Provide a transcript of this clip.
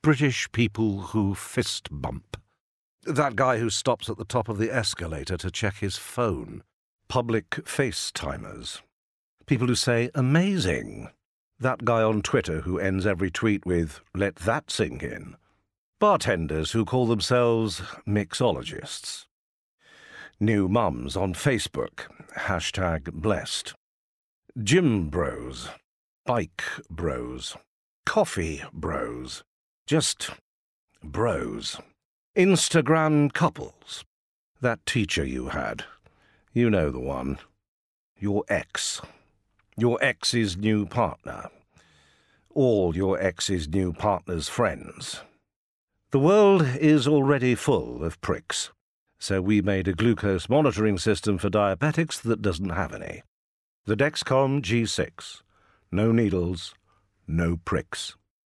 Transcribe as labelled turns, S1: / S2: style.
S1: British people who fist bump. That guy who stops at the top of the escalator to check his phone. Public FaceTimers. People who say, amazing. That guy on Twitter who ends every tweet with, let that sink in. Bartenders who call themselves mixologists. New mums on Facebook, #blessed. Gym bros, bike bros, coffee bros, just bros. Instagram couples. That teacher you had. You know the one. Your ex. Your ex's new partner. All your ex's new partner's friends. The world is already full of pricks, so we made a glucose monitoring system for diabetics that doesn't have any. The Dexcom G6. No needles, no pricks.